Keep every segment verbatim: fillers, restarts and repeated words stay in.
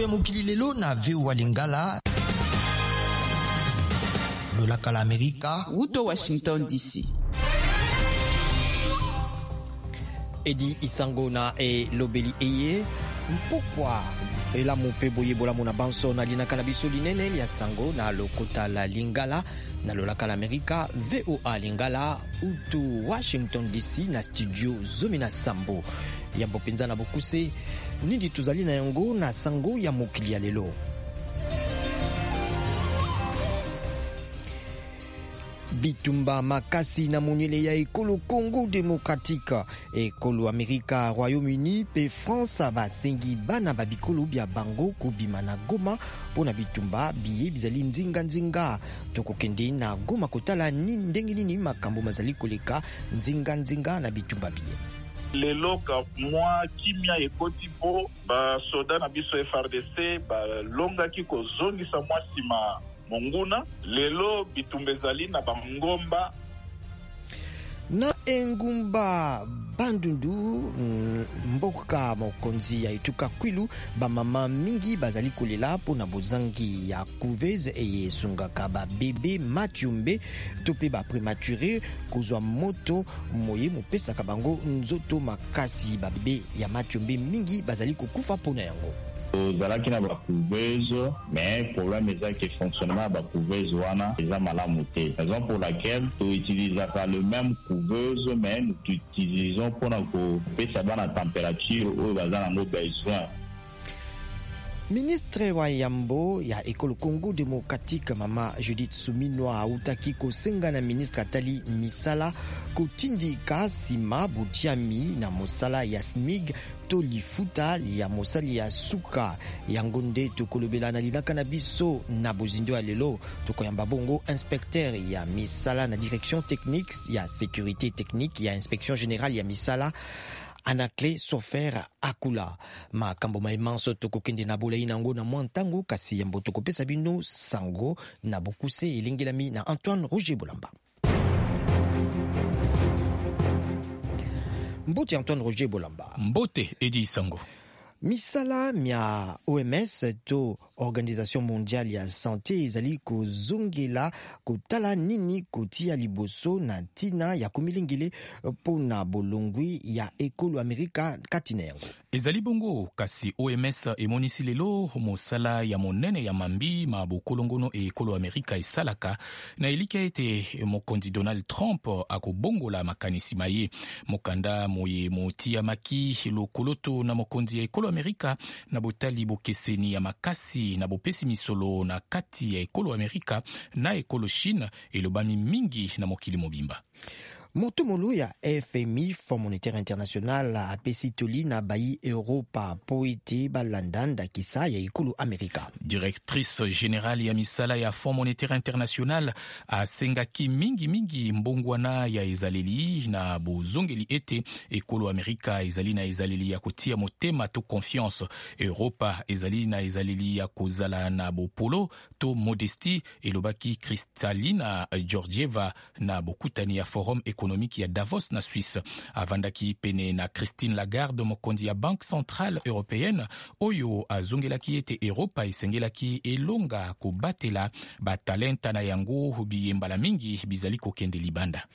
ya mokili lelo na V O A Lingala. Lolaka la Amerika. Uto Washington D C. Edi Isango na e lobeli eye. Mpokwa ela mope boye bola mona banso na lina kalabiso linene ya sango na lokota la Lingala na lolaka la Amerika. V O A Lingala utu Washington D C na studio Zomina Sambo yambo penza na bokuse nindi tuzali na yango na sango ya mokili ya lelo. Bitumba makasi na monele ya ekolo Congo Démocratique, ekolo Amerika, Royaume-Uni pe France basengi bana babikolo bya bango kobima na Goma pona bitumba biye bizali nzinga nzinga. Tokokende na Goma kotala ni ndenge nini makambo mazali koleka nzinga nzinga na bitumba biye. Lelo ka mwa kimia ekoti po ba soda na biso F R D C ba longa ki ko zongisa mwa sima monguna lelo bitumbezali na bangomba na engumba bandundu mboka mokonzi ya ituka kwilu ba mama mingi bazali kolela pona bozangi ya couveuse eye sungaka ba bebe matiumbe tope ba prématuré kozwa moto moye mopesaka bango nzoto makasi ba bebe ya matiumbe mingi bazali kokufa pona yango. Zalaki na bakouveuse, mais problème est que fonctionnement ba couveuse wana eza malamu te. Raison pour laquelle tu utilises le même couveuse mais nous utilisons pour ko pesa bana température ou bazana no besoin. Ministre wa Yambo ya ekolo Congo Démocratique mama Judith Suminwa autaki kosenga na ministre Atali Misala kotindi kasima butiami na mosala ya S M I G to lifuta ya mosali ya suka yango nde tokolobela na linaka na biso na bozindo ya lelo tokoyamba bongo inspecteur ya misala na direction technique ya sécurité technique ya inspection générale ya misala Anakle Sofer Akula makambo maimanso tokokende na bolai nango na mwantango kasi yambo tokopesa bino sango na bokuse elengelami na Antoine Roger Bolamba. Mbote Antoine Roger Bolamba. Mbote Edi Sango. Misala mia O M S to Organisation Mondiale ya Santé ezali kozongela kotala nini kotia liboso na tina ya komilengele pona bolongwi ya ekolo Amerika katina yango. Ezali bongo kasi O M S emonisi lelo mosala ya monene ya mambi mabokolongono e ekolo Amerika esalaka na elika ete mokonzi Donald Trump akobongola makanisi maye mokanda moye motia maki lokoloto na mokonzi ya ekolo Amerika na botali bokeseni ya makasi na bopesi misolo na kati ya ekolo Amerika na ekolo Chine elobami mingi na mokili mobimba. Motomolo ya F M I, Fonds Monétaire International, apesi toli na bayi Europa poete balandanda kisa ya ekolo Amerika. Directrice générale ya misala ya Fonds Monétaire International asengaki mingi mingi mbongwana ya ezaleli na bozongeli ete ekolo Amerika ezali na ezaleli ya kotia motema to confiance. Europa ezali na ezaleli ya kozala na bopolo to modestie elobaki Kristalina Georgieva na bokutani ya Forum économique ya Davos na Suisse. Avandaki pene na Christine Lagarde mokonzi ya Banque Centrale Européenne oyo azongelaki ete Europa esengelaki elonga kobatela batalenta na yango biyembala mingi bizali kokende libanda.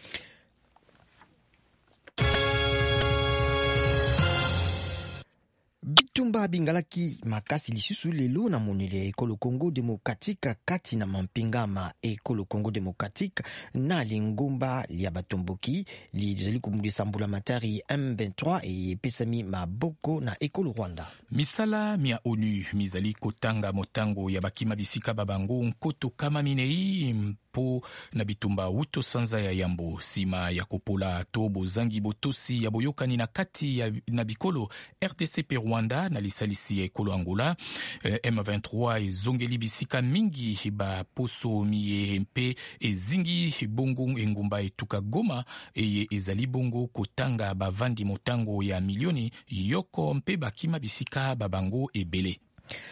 Bitumba bingalaki makasi lisusu lelo na monele ekolo Congo Démocratique kati na mampingama ekolo Congo Démocratique na lingomba lia batomboki li kumulisa mbula matari M vingt-trois e pesami maboko na ekolo Rwanda. Misala mia ONU mizali kotanga motango ya bakima bisika babango nkoto kama minei po na bitumba uto sanza ya yambo sima ya kopola to bozangi botosi ya boyokani na kati ya na bikolo R D C pe Rwanda na lisalisi ya ekolo Angola. eh, M vingt-trois ezongeli bisika mingi ba poso miye mpe ezingi bongo engumba etuka Goma eye ezali bongo kotanga bavandi motango ya milioni yoko mpe bakima bisika babango ebele.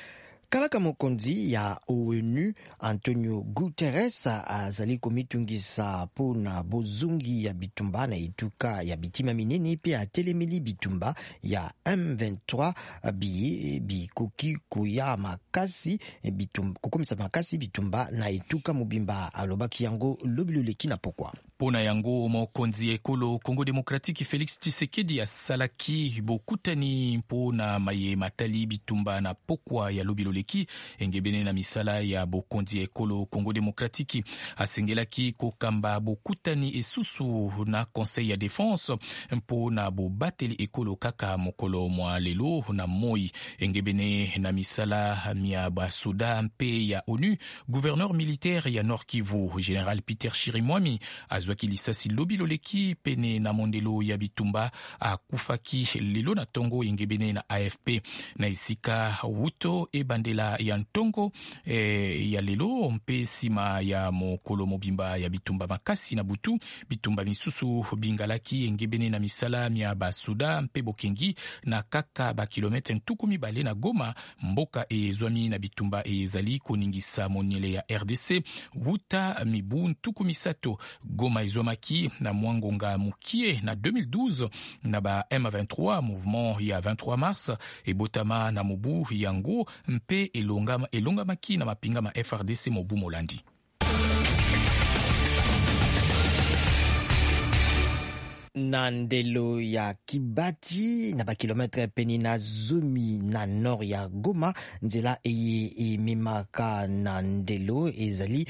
kalaka mokonzi ya O N U Antonio Guterres azali komitungisa mpona bozungi ya bitumba na etuka ya bitima minene pe atelemeli bitumba ya M vingt-trois biye bikoki koya makasi bitumba, kokomisa makasi bitumba na etuka mobimba. Alobaki yango lobilo leki na pokwa pona yango mokonzi ekolo Congo Démocratique Félix Tshisekedi asalaki bokutani mpona maye matali bitumba na pokwa ya lobilo leki engebene na misala ya bokonzi ekolo Congo Démocratique. Asengelaki kokamba bokutani esusu na Conseil ya Défense mpona bobateli ekolo kaka mokolo mwa lelo na moi engebene na misala mia basoda mpe ya O N U. Gouverneur militaire ya Nord Kivu Général Peter Chirimwami azwaki lisasi lobilo leki pene na mondelo ya bitumba akufaki lelo na tongo engebene na A F P na isika wuto e bandela ya ntongo e, ya lelo mpe sima ya mokolo mobimba ya bitumba makasi na butu bitumba misusu bingalaki engebene na misala mia basuda mpe bokengi na kaka ba kilometre ntuku mibale na Goma, mboka ezwami na bitumba ezali koningisa moniele ya R D C wuta mibu ntuku misato. Goma ezwamaki na mwangonga mukie na deux mille douze na ba M vingt-trois mouvement ya vingt-trois mars ebotama na mobu yango mpe elongama elongamaki na mapinga ma F R D C mobu molandi. Na ndelo ya Kibati na bakilometre peni na zomi na nord ya Goma, nzela eye ememaka na ndelo ezali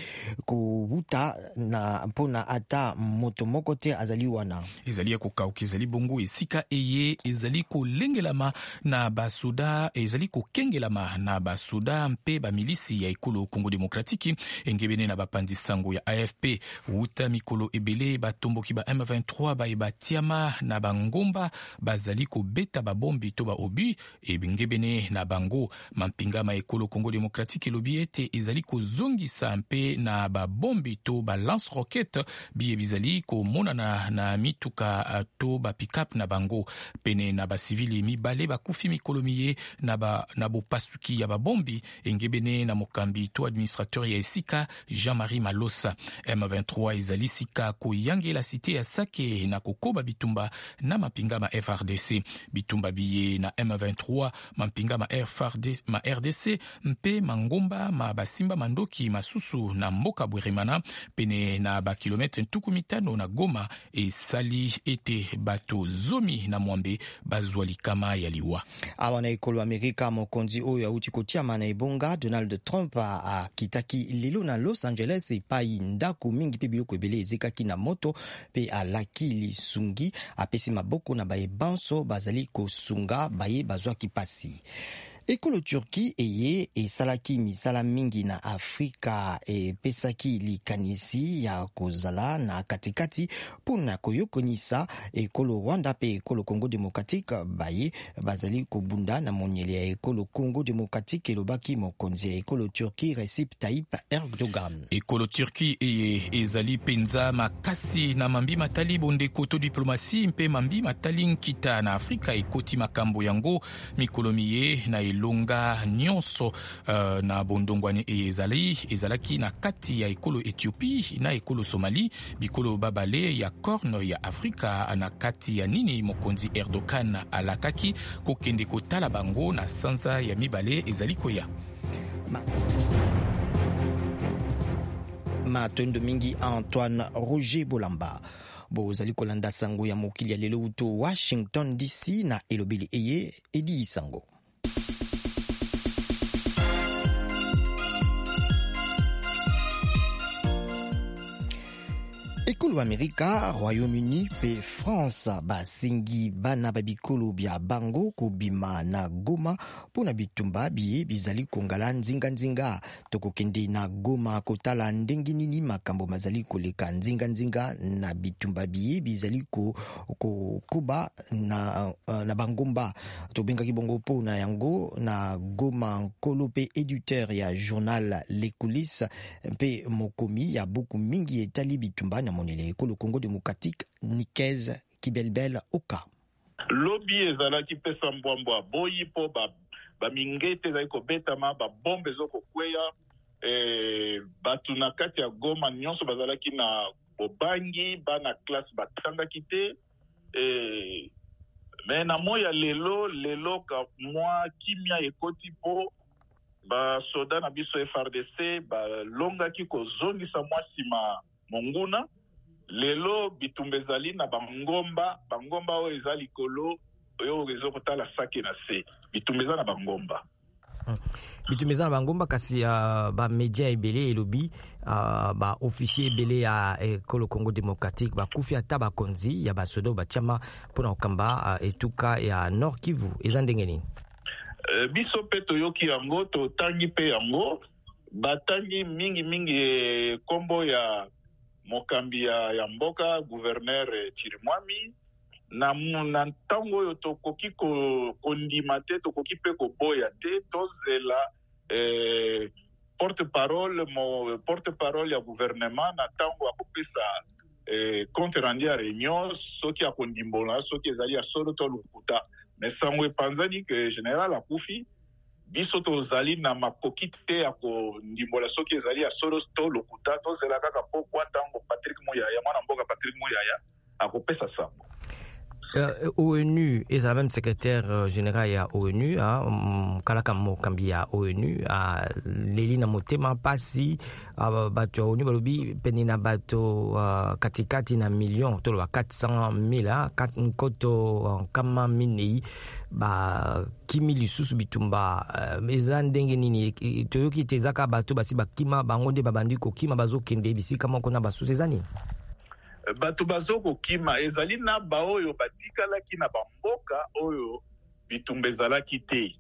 kobuta na mpona ata moto moko te azali wana. Ezali kokauka ezali bongo esika eye ezali kolengelama na basoda ezali kokengelama na basoda mpe bamilisi ya ekolo Congo Démocratique engebene na bapandi sango ya A F P wuta mikolo ebele batomboki ba M vingt-trois ba eba tiama na bangomba bazali kobeta babombi to ba obi ebengebene na bango mampinga ma ekolo Congo Démocratique elobi ete ezali kozongisa mpe na babombi to ba lance roquette biye bizali komonana na mituka to ba pick-up na bango pene na basivili mibale bakufi mikolo miye na ba na bopasuki ya babombi engebene na mokambi to administrateur ya esika Jean-Marie Malosa. M vingt-trois ezali sika koyangela cité ya Sake na kokoba bitumba na mapinga ma F R D C bitumba biye na M vingt-trois mapinga ma F R D C ma R D C mpe mangomba ma basimba mandoki masusu na mboka Bweremana pene na ba kilometre ntuku mitano na Goma esali ete bato zomi na mwambe bazwali kama yaliwa. Awa na ekolo Amerika mokonzi oyo auti kotiama na ebonga Donald Trump a kitaki lelo na Los Angeles epai ndako mingi pe biloko ebele ezekaki na moto pe alaki lisungi apesi maboko na baye banso bazali kosunga baye bazwaki pasi. Ekolo Turki eye esalaki misala mingi na Afrika epesaki likanisi ya kozala na katikati pona koyokonisa ekolo Rwanda pe ekolo Congo Démocratique baye bazali kobunda na moniele ya ekolo Congo Démocratique elobaki mokonzi ya ekolo Turki Recep Tayyip Erdogan. Ekolo Turki eye ezali penza makasi na mambi matali bondeko to diplomasi mpe mambi matali nkita na Afrika ekoti makambo yango mikolo miye na longa nyonso uh, na bondongwane ezali ezalaki na kati ya ekolo Ethiopie na ekolo Somali bikolo babale ya Corne ya Afrika na kati ya nini mokonzi Erdogan alakaki kokende kotala bango na sanza ya mibale ezali koya Ma. Matondo mingi Antoine Roger Bolamba bozali kolanda sango ya mokili ya lelo uto Washington D C na elobeli eye edi sango. Ekolo Amerika, Royaume-Uni pe France basengi bana babikolo bya bango kobima na Goma pona bitumba biye bizali kongala nzinga nzinga tokokende na Goma kotala ndenge nini makambo mazali koleka nzinga nzinga na bitumba biye bizali ko, ko koba na na bangomba tobengaki bongo pona yango na Goma nkolo pe éditeur ya journal Les Coulisses pe mokomi ya buku mingi etali bitumba na monele ekolo Congo Démocratique Nikez Kibelbel Oka. Lobi ezalaki pesa mbwambwa boyi po ba bamingete ezali kobetama, babombe ezokokweya, eh, batu na kati ya Goma nyonso bazalaki na bobangi, bana classe batangaki te. Eh, me na moya lelo lelo ka mwa kimia ekoti po basoda na biso F R D C balongaki kozongisa mwa nsima monguna. Lelo bitumba ezali na bangomba, bangomba oyo eza likolo oyo ezokotala sake na se, bitumba eza na bangomba. Hmm. Bitumba eza na bangomba kasi uh, ba media ebele elobi uh, ba officier ebele ya ekolo Congo Démocratique bakufi ata bakonzi ya basoda batiama mpona kokamba uh, etuka ya Nord Kivu. Eza ndenge nini? Uh, biso pe toyoki yango, totangi pe yango, batangi mingi mingi eh, kombo ya mokambi ya, ya mboka gouverneur eh, Chirimwami. Na na ntango oyo tokoki kondima te, tokoki pe koboya te, tozela eh, porte-parole mo porte-parole ya gouvernement na ntango akopesa eh, compte rendu ya réunion soki akondimbola soki ezali ya solo to lukuta. Mais sango epanzani ke général akufi, biso tozali na makoki te ya kondimbola soki ezali ya solo to lukuta, tozela kaka pokwa ntango Patrick Muyaya, mwana mboka Patrick Muyaya akopesa sango. Uh, ONU est la même secrétaire uh, général ya ONU hein, kalaka mokambi ya ONU uh, leli na motema pasi uh, bato ya ONU balobi pene na bato uh, katikati na million tolo ba quatre cent mille nkoto uh, kama minei ba kimi lisusu bitumba uh, eza ndenge nini toyoki tezaka bato basi bakima bango nde babandi kokima bazokende bisika moko na basusu eza nini? Bato bazoko kima ezali na baoyo batikalaki na bamboka oyo bitumba ezalaki te,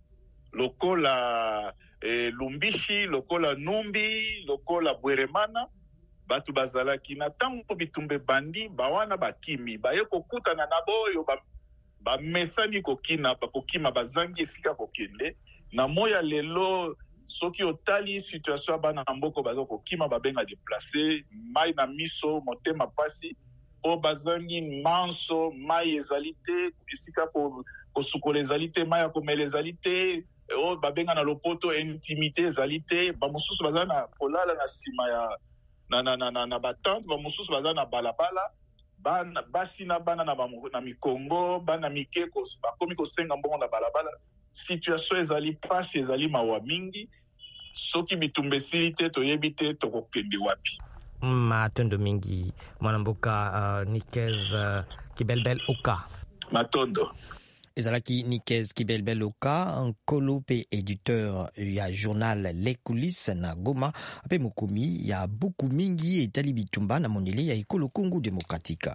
lokola eh, Lumbishi, lokola Numbi, lokola Bweremana. Bato bazalaki na tango bitumba bandi bawana bakimi baye kokutana na boyo bamesani kokina bakokima bazangi esika kokende. Na moya lelo soki otali situation ya bana mboko bazoko kima babenga déplacer mai na miso motema pasi po bazangi manso mai ezalite esika ko kosukola ezalite mai ya komela ezalite o babenga na lopoto intimité ezalite bamususu bazana kolala na sima ya na na na na, na batante bamususu bazana balabala bana basi na bana na, na mikongo bana mikeko bakomi kosenga mbongo na balabala. Situation ezali pasi ezali mawa mingi, soki bitumba esili te toyebi te tokokende wapi. Matondo mingi mwanamboka uh, Nikez uh, Kibelbel Oka. Matondo ezalaki Nikez Kibelbel Oka, nkolo pe éditeur ya journal Les Coulisses na Goma, ape mokomi ya buku mingi etali bitumba na mondele ya ekolo Congo Démocratique.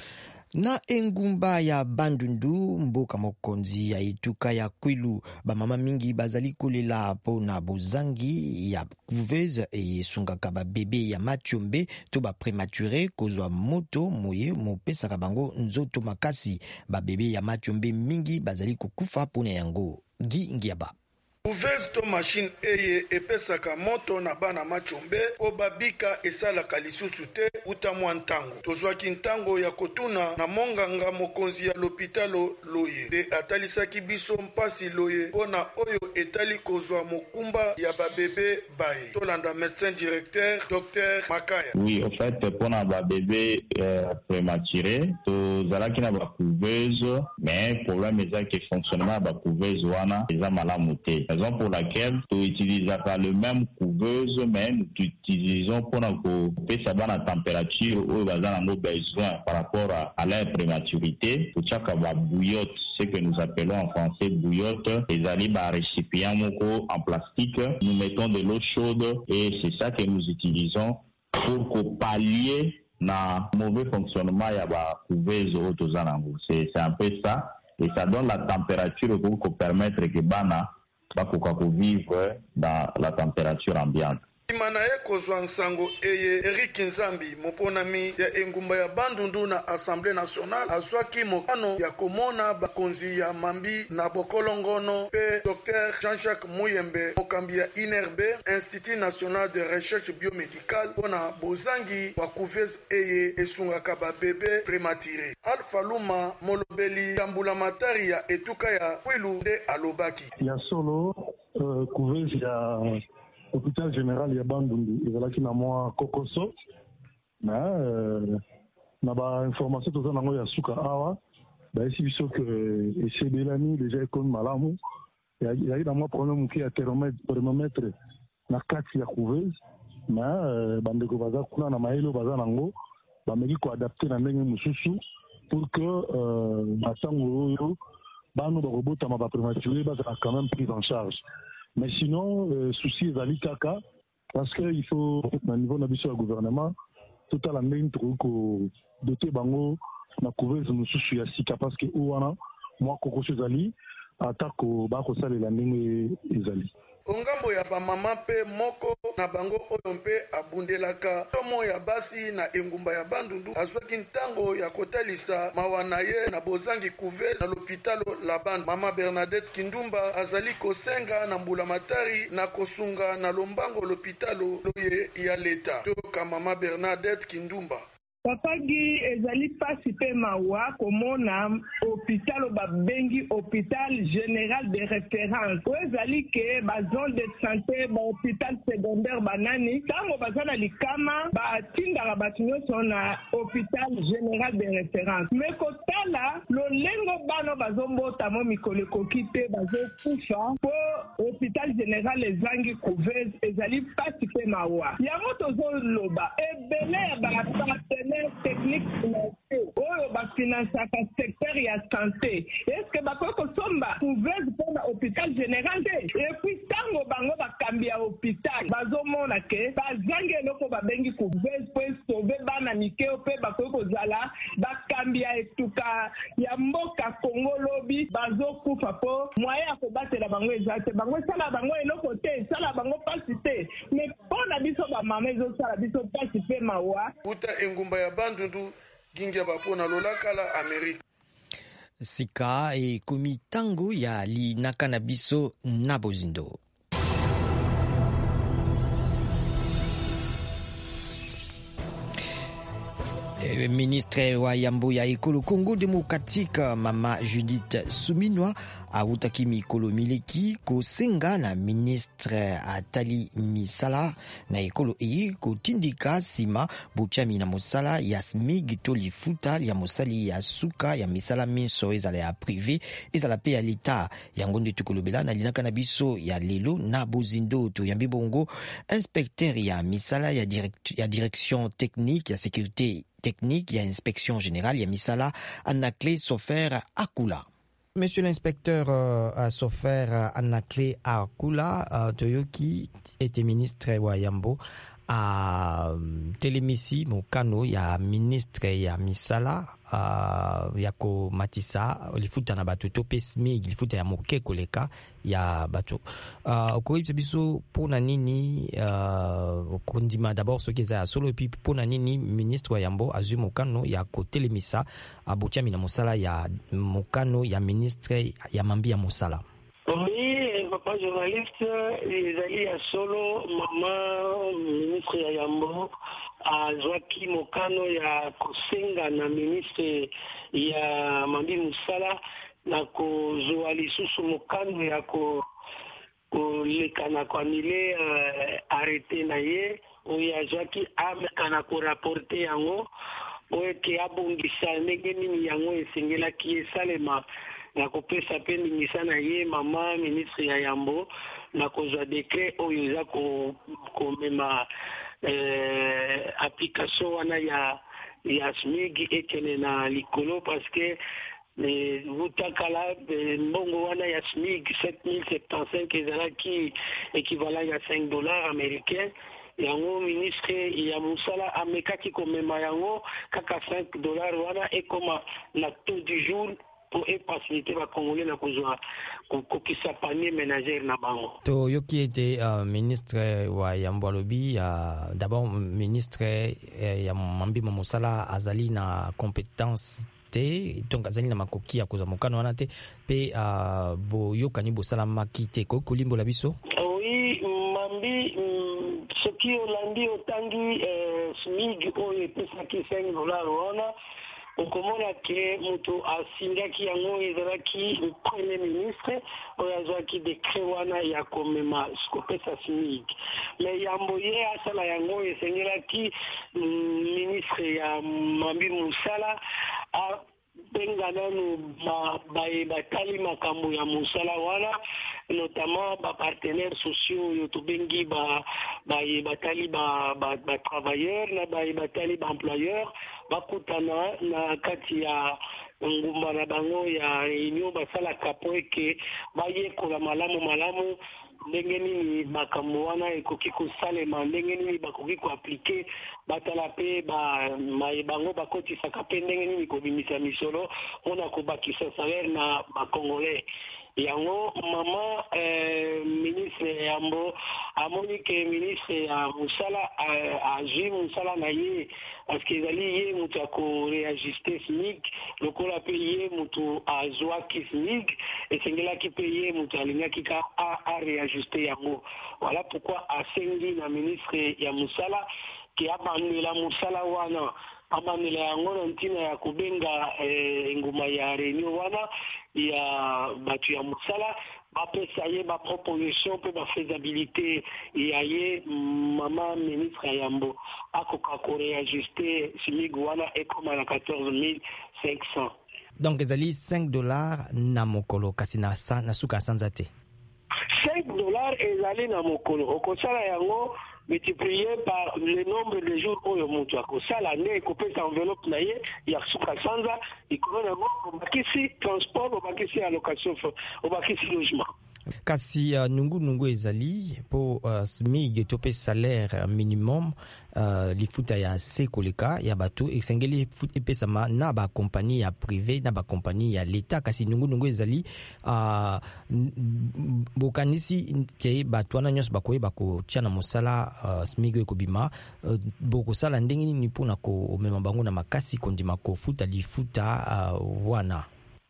Na engumba ya Bandundu, mboka mokonzi ya etuka ya Kwilu, bamama mingi bazali kolela po na bozangi ya couveuse e sungaka ba bebe ya machombe to ba prématuré kozwa moto moye mopesaka bango nzoto makasi. Ba bebe ya machombe mingi bazali kokufa pona yango. Gi Ngiaba. Couveuse to machine eye epesaka moto na bana machombe o babika esalaka lisusu te uta mwa ntango. Tozwaki ntango ya kotuna na monganga mokonzi ya lopitalo Loye de atalisaki biso mpasi Loye pona oyo etali kozwa mokumba ya babebe baye. Tolanda médecin directeur docteur Makaya. Oui, en fait, pona babebe euh, prématuré tozalaki na ba couveuse, mais problème eza que fonctionnement ba couveuse wana eza malamu te. Raison pour laquelle tu utilises le même couveuse, mais nous utilisons pour nous la température où ils ont nos besoins par rapport à, à leur prématurité. Pour chaque bouillotte, ce que nous appelons en français bouillotte, les alibes à récipient en plastique. Nous mettons de l'eau chaude et c'est ça que nous utilisons pour pallier na mauvais fonctionnement ya ba couveuse autozanango. C'est c'est un peu ça et ça donne la température pour permettre que bana bakoka vivre dans la température ambiante. imana ye kozwa nsango eye Eric Nzambi moponami ya engumba ya Bandundu na Assemblée nationale azwaki mokano ya komona bakonzi ya mambi na bokolongono pe Docteur Jean-Jacques Muyembe mokambi ya I N R B Institut National de Recherche Biomédicale pona bozangi wa couveuse eye esungaka ba bébé prématuré. Alpha Luma molobeli tambula matari ya etuka ya Kwilu de alobaki ya solo uh, couveuse ya hôpital général ya Bandundu ezalaki na mwa kokoso na uh, na ba information toza nango ya suka awa baesi biso ke esebelani deja ekomi malamu yai na mwa problème ki ya thermomètre na kati ya couveuse na uh, bandeko baza kuna na mayelo baza nango bameki koadapte na ndenge mosusu pour que uh, atango oyo bano bakobotama baprématuré bazala quand même prise en charge. Mais sinon, euh, souci ezali kaka parce que il faut na niveau na biso ya gouvernement tout à la ndenge toko doter bango na couveuse mosusu ya sika parce que wana mwa kokoso ezali atako bakosalela ndenge ezali. Ongambo ya bamama pe moko na bango oyo mpe abundelaka tomo ya basi na engumba ya Bandundu azwaki ntango ya kotalisa mawana ye na bozangi couveuse na l'hôpital la Bande. Mama Bernadette Kindumba azali kosenga na mbula matari na kosunga na lombango l'hôpital loye ya leta. Toka Mama Bernadette Kindumba. Papagi ezali pasi pe mawa komona hôpital babengi hôpital général de référence o ezali ke ba zone de santé ba hôpital secondaire banani tango bazana likama ba tindaka batu nyonso na hôpital général de référence mais kotala lolengo bano bazombota mo mikolo ekoki te bazokufa po hôpital général ezangi couveuse ezali pasi pe mawa yango tozoloba ebele ya bapartenaire technique financier oyo bafinansaka secteur ya santé est-ce que bakoki kosomba couveuse mpona hôpital général te epuis ntango bango bakambi ya hôpital bazomona ke bazangi eloko babengi couveuse po esauve bana mikeo mpe bakoki kozala bakambi ya etuka ya mboka Kongo lobi bazokufa po mwaye ya kobatela bango eza te bango esala bango eloko te esala bango pasi te mais mpona biso bamama ezosala biso pasi mpe mawa uta engumba ya Bandundu gingia bapona lolakala Amerika. Sika e komi tango ya linaka na biso na bozindo. Ministre wa yambo ya ekolo Congo Democratique Mama Judith Suminwa autaki mikolo mileki kosenga na ministre Atali Misala na ekolo e kotindika sima bochami na mosala ya smig to lifuta ya mosali ya suka ya misala minso ezala ya privé ezala pe ya leta yango nde tukolobela na linaka na biso ya lelo na bozindo to yambi bongo inspecteur ya misala ya, direct, ya direction technique ya sécurité technique, il y a inspection générale, il y a Misala, Anakle Sofer Akula. Monsieur l'inspecteur euh, Sofer Anakle Akula, euh, Toyoki était ministre wa Yambo a telemisi mokano ya ministre ya Misala uh, yako matisa lifuta na bato to pesmi lifuta ya moke koleka ya bato uh, okoyibisa biso pona nini uh, kondima d'abord ce qui est solo puis pona nini ministre wa Yambo azu mokano ya ko telemisa abochami na mosala ya mokano ya ministre ya mambi ya mosala. Oui, papa journaliste, ezali ya solo mama ministre ya Yambo azwaki mokano ya kosenga na ministre ya mambi musala na kozwa lisusu mokano ya ko koleka na koanile uh, arrete na ye oyo azwaki ameka na korapporte yango oyo ke abongisa ndenge nini yango esengelaki esalema na kopesa pe ndingisa na ye mama ministre ya Yambo na kozwa décret oyo eza komema eh, application wana ya ya smig ekene na likolo parce que vutakala mbongo wana ya smig sept mille soixante-quinze ezalaki équivalent ya cinq dollars américains yango ministre ya musala amekaki komema yango kaka cinq dollars wana ekoma na taux du jour pour faciliter ba Congolais na kuzwa kokisa panier ménagère na bango. To yoki était uh, ministre wa Yambo alobi uh, d'abord ministre uh, ya Mambi Mamosala azali na compétence te donc azali na makoki ya kozwa mokano wana te pe uh, boyokani bosalamaki te ko kolimbola biso. Oui, Mambi mm, soki olandi otangi eh, smig oyo epesaki cinq dollars wana okomona ke moto asingaki yango ezalaki premier ministre oyo azwaki dekret wana ya komema kopesa smig me Yambo ye asala yango esengelaki mm, ministre ya Mambi Mosala a benga nanu batali makambo ya mosala wana notamment bapartenaires sociaux oyo tobengi batali batravailleurs na batali baemployeurs bakutana na kati ya ngumba na bango ya réunion basalaka po eke bayekola malamu malamu ndenge nini makambo wana ekoki kosalema ndenge nini bakoki koaplike batala mpe bango bakotisaka mpe ndenge nini kobimisa misolo mpona kobakisa salaire na bakongolais yango mama eh, ministre Yambo amoni ke ministre ya mosala azwi mosala na ye parce que ezali ye moto akoreajuste smig lokola mpe ye moto azwaki smig esengelaki mpe ye moto alingaki ka areajuste yango. Voilà pourquoi asengi na ministre ya mosala ke abandela mosala wana abandela yango na ntina ya kobenga eh, nguma ya réunion wana ya batu ya mosala bapesa ye baproposition mpe bafaisabilité ya ye mama ministre Yambo akoka koreajuste smig wana ekoma na quatorze mille cinq cents. Donc ezali cinq dollars na mokolo kasi na, na suka sanza te. cinq dollars ezali na mokolo okosala yango multiplié par le nombre de jours oyo moto akosala nde ekopesa enveloppe na ye ya suka sanza ikolo nango obakisi transport obakisi allocation obakisi logement. Kasi uh, nungu nungu ezali po uh, smig tope salaire minimum uh, lifuta ya se koleka ya bato esengeli epesama na ba compagnie ya privé na ba compagnie ya l'État kasi nungu nungu ezali uh, bokanisi ke bato wana nyonso bakoye bako tiana mosala uh, smig ekobima uh, boko sala ndenge nini mpona ko mema bango na makasi kondima ko futa lifuta uh, wana.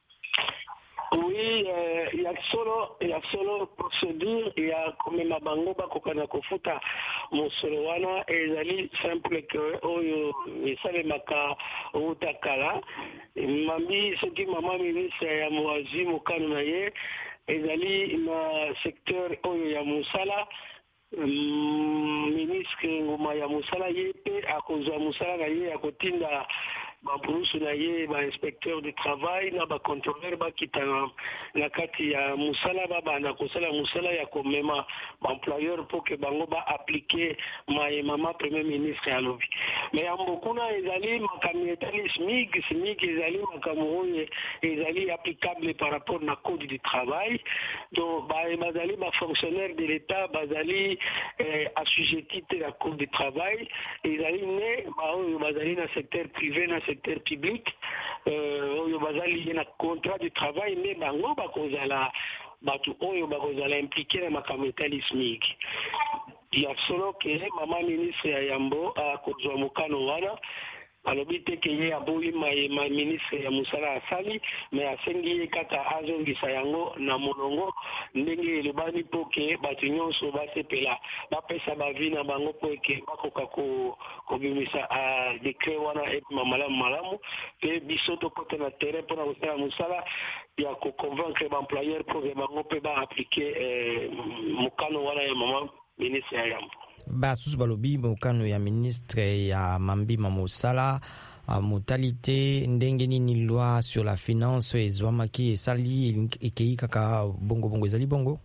Oui, euh, il y a solo, il y a solo procédure, il y a comme ma bango ba kokana kofuta mosolo wana ezali simple que oyo esale maka utakala mambi soki mama ministre ya mwazi mokano na ye ezali na secteur oyo ya musala mm, ministre nguma ya musala ye pe akozwa musala na ye akotinda baburusu na ye ba inspecteur de travail na ba contrôleur ba kitana na kati ya musala baba na kosala musala ya komema ba employeur pour que bango ba appliquer ma mama premier ministre ya lobi mais Yambo kuna ezali makamio etali smig smig ezali makamio ezali applicable par rapport na code du travail donc ba bazali ba fonctionnaire de l'état bazali eh, assujetti à code du travail ezali ne ba bazali na secteur privé na secteur public euh oyo bazali na contrat de travail mais bango bakozala batu oyo bakozala impliqué na makamotali smig ya solo ke mama ministre ya Yambo akozwa mokano wana alobi te ke ye aboyi ma ministre ya musala asali mais asengi ye kaka azongisa yango na molongo ndenge elobani po ke bato nyonso basepela bapesa bavi na bango po ke bakoka kobimisa dekret wana epema malamu malamu pe biso tokota na terrain mpona kosala musala ya koconvaincre baemployeur po ke bango mpe baaplike mokano wana ya mama ministre ya Yambo. Basusu balobi mokano ya ministre ya Mambi Mamosala uh, modalité ndenge nini loi sur la finance ezwamaki esali ekei kaka bongo bongo ezali bongo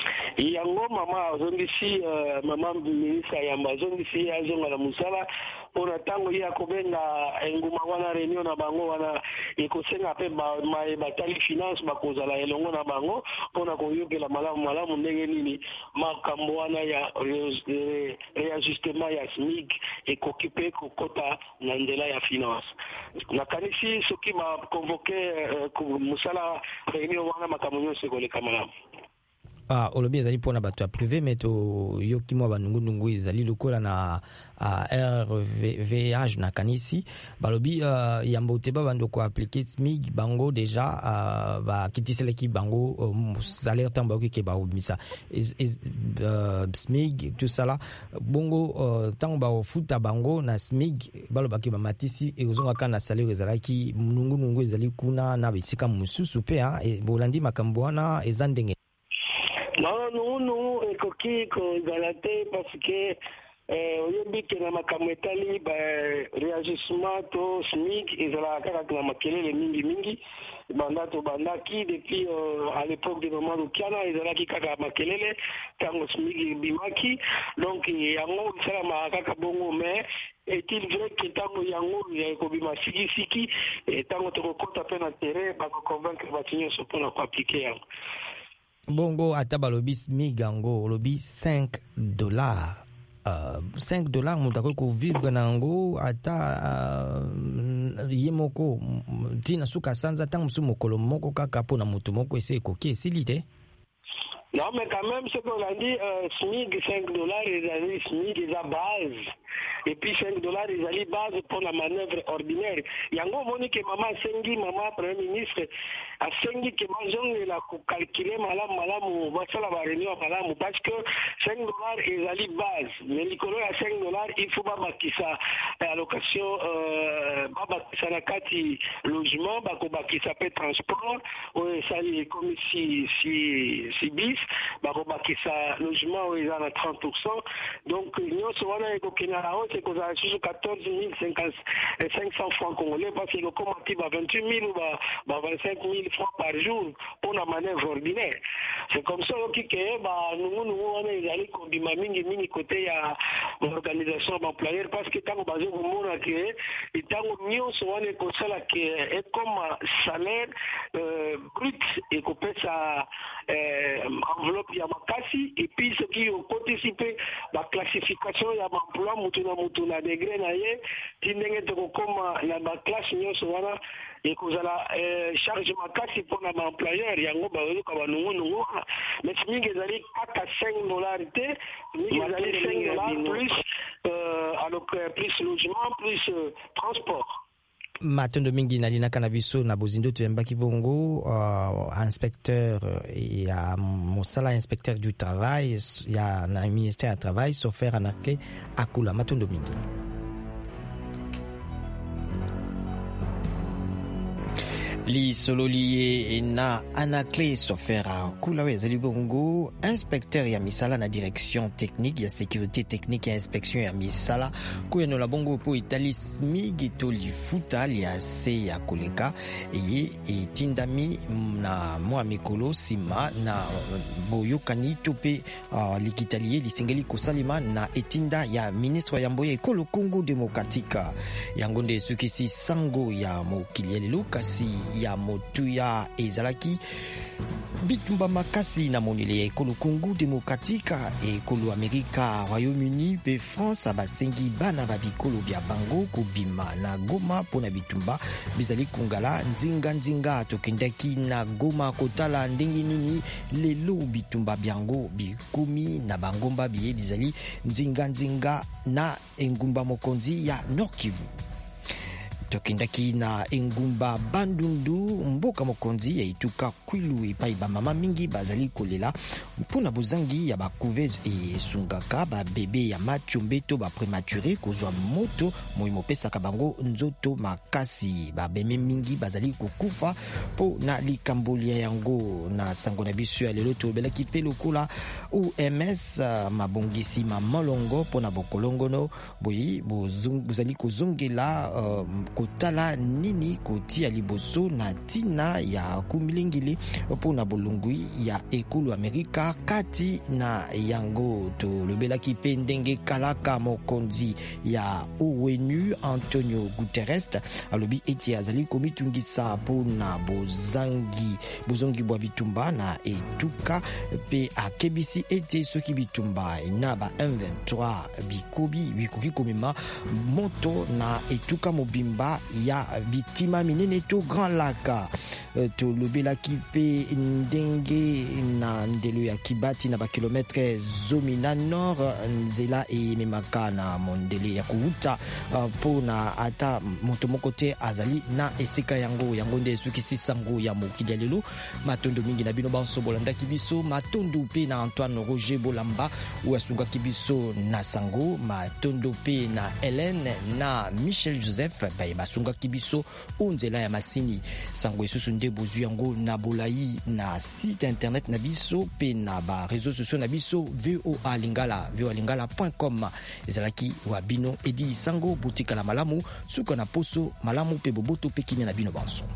yango mama azongisi uh, mama ministre ya Yambo azongisi azonga na musala mpona ntango ye akobenga enguma wana réunion na bango wana ekosenga mpe batali finance bakozala elongo na bango mpona koyokela malamu malamu ndenge nini makambo wana ya réajustement ya S M I G ekoki mpe kokota na nzela ya finance. nakanisi soki bakonvoke mosala réunion wana makambo nyonso ekoleka malamu. Ah, olobi ezali mpona bato ya privé mais toyoki mwa banungunungu ezali lokola na uh, R V H na kanisi balobi uh, yambo te bando ko appliquer S M I G bango déjà uh, ba kitiseleki bango uh, salaire tant ba ke ba obimisa uh, S M I G tout ça là bongo uh, tant ba futa bango na S M I G baloba ke ba matisi e ozonga kana salaire ezalaki munungunungu ezali kuna na bisika mususu pe ha e bolandi makambo wana ezandenge. Non, non, non, ekoki kozala te parce que oyebi ke na makambo etali réagissement to S M I G ezalaka kaka na makelele mingi mingi banda to bandaki depuis à l'époque de Maman Lukiana ezalaki kaka makelele ntango S M I G ebimaki donc yango esalamaka kaka bongo mais est-il vrai que ntango yango ekobima sikisiki ntango tokokota mpe na terrain bakoconvaincre bato nyonso mpona koaplike yango. Bongo ata balobi S M I G yango lobi cinq dollars uh, cinq dollars mutu akoki kovivre nango ata uh, ye moko ntina suka sanza ntango mosusu mokolo moko kaka mpona motu moko ese ekoki esili te. Non, mais quand même, ce qu'on a dit, euh, S M I G cinq dollars, ils allaient S M I G, ils ont base. Et puis cinq dollars, ils allaient base pour la manœuvre ordinaire. Yango moni que maman Sengi, maman Premier ministre, a Sengi que mangeons et la calculer malam malam ou voici la réunion malam parce que cinq dollars, ils allaient base. Mais l'école à cinq dollars, il faut pas bâtir ça. Allocation, euh, bâtir ça na kati logement, bâtir ça peut transport, ou ça comme si, si, si bis. bakobakisa logement oyo eza na trente pour cent donc nyonso wana ekokenda na haute ekozala susu quatorze mille cinq cents francs congolais parce que ekokoma ti ba vingt-huit mille ou ba vingt-cinq mille francs par jour mpona manœuvre ordinaire. C'est comme ça oyoki ke banungunungu wana ezali kobima mingi mingi kote ya organisation baemployeur parce que ntango bazo komona ke ntango nyonso wana ekosala ke ekoma salaire brut ekopesa enveloppe ya makasi et puis ce qui ont participé la classification ya emploi mutu na mutu na degré na ye tindenge to koma na ba classe nyonso wana ekozala charge makasi mpona ba employeur yango bayoka banungunungu mais S M I G ezali kaka cinq dollars te S M I G ezali cinq dollars plus alors plus logement plus transport. Matondo mingi nalinaka na biso na bozindo toyembaki bongo uh, inspecteur ya mosala inspecteur du travail ya na ministère du travail Sofer Anakle Akula. Matondo mingi li solo lié na Anakle Sofer Akula wezali bongo inspecteur ya misala na direction technique ya sécurité technique ya inspection ya misala kuyeno la bongo po itali S M I G to lifuta ya se ya koleka ye etindami na mwa mikolo sima na boyokani tope uh, likitalie lisengeli kosalima na etinda ya ministre ya mboye ekolo Congo démocratique yango nde sukisi sango ya mokili lelo kasi ya motuya ezalaki bitumba makasi na monele ya ekolo Congo démocratique ekolo Amerika Royaume-Uni pe France abasengi bana babikolo bya bango kobima na Goma pona bitumba bizali kongala nzinga nzinga tokendaki na Goma kotala ndenge nini lelo bitumba byango bikomi na bangomba biye bizali nzinga nzinga na engumba mokonzi ya Nord Kivu. Tokendaki na engumba Bandundu mboka mokonzi ya ituka kwilu epai ba mama mingi bazali kolela mpona bozangi ya ba couveuse e sungaka ba bebe ya machombe to ba prématuré kozwa moto moimo pesa kabango nzoto makasi ba beme mingi bazali kokufa po na likambolia yango na sango na biso ya lelo to belaki pe lokola O M S mabongisi ma molongo pona bokolongono boyi bozali kozongela uh, kotala nini kotia liboso na tina ya kumilingili mpona bolungwi ya ekulu Amerika kati na yango. Tolobelaki mpe ndenge kalaka mokonzi ya O N U Antonio Guterres alobi eti azali komitungisa mpona bozangi bozongi bwa bitumba na etuka pe akebisi ete soki bitumba na ba M vingt-trois bikobi bikoki komema moto na etuka mobimba ya bitima minene to Grand Lac. Tolobelaki mpe ndenge na ndelo ya Kibati na bakilometre zomi na nord nzela ememaka na mondele ya kuuta mpona ata moto moko te azali na esika yango yango nde esukisi sango ya mokili ya lelo. Matondo mingi na bino banso bolandaki biso, matondo mpe na Antoine Roger Bolamba oyo asungaki biso na sango, matondo mpe na Hélène na Michel Joseph baye basungaki biso onzela ya masini. Sango esusu nde bozwi yango na bolai na site internet na biso pe na ba réseaux sociaux na biso V O A Lingala v o a lingala point com. Ezalaki wa bino Edi Sango, butika la malamu suka na poso malamu pe boboto pe kimia na bino banso.